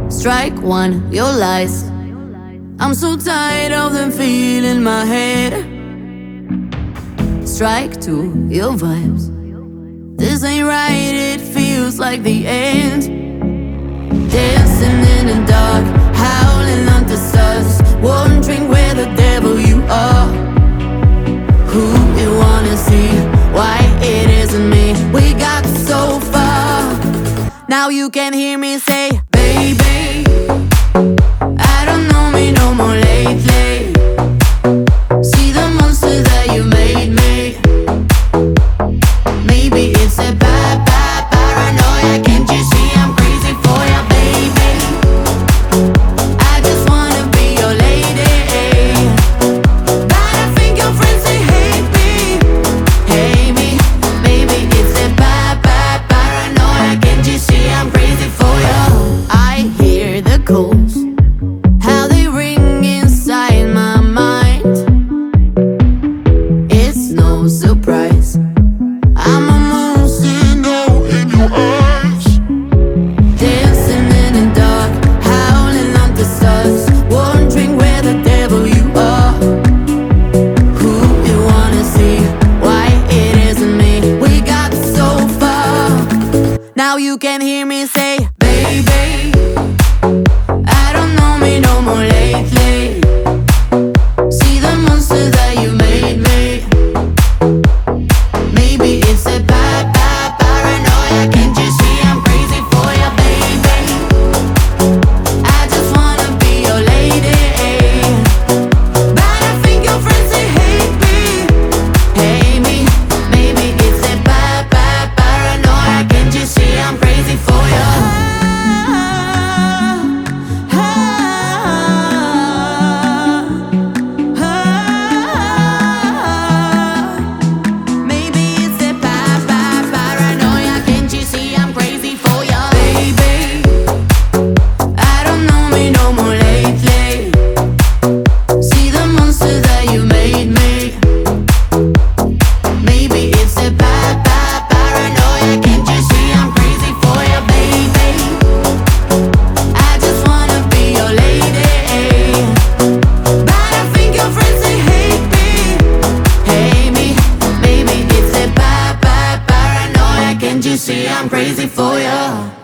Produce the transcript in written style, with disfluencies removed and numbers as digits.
Strike one, your lies. I'm so tired of them feeling my head. Strike two, your vibes. This ain't right, it feels like the end. Dancing in the dark, howling under stars, wondering where the devil you are. Who you wanna see, why it isn't me. We got so far, now you can hear me say, baby, I don't know me no more lately. See the monster that you made me. Maybe it's a bad paranoia. Can't you see I'm crazy for you, baby? I just wanna be your lady, but I think your friends they hate me. Maybe it's a bad paranoia. Can't you see I'm crazy for you? I hear the calls, how they ring inside my mind. It's no surprise, I'm a monster in your eyes. Dancing in the dark, howling under stars, wondering where the devil you are. Who you wanna see, why it isn't me. We got so far, now you can hear me say, baby, I don't know me no more lately. See the monster that you made me. Maybe it's a bad paranoia. Can't you see I'm crazy for you, baby? I just wanna be your lady, but I think your friends they hate me. Maybe it's a bad paranoia. Can't you see I'm crazy for you? Maybe it's a bad paranoia. Can't you see I'm crazy for you, baby? I don't know me no more lately. See the monster that you made me. Maybe it's a bad paranoia. Can't you see I'm crazy for you, baby? I just wanna be your lady, but I think your friends they hate me. Maybe it's a bad paranoia. Can't you see I'm crazy for you?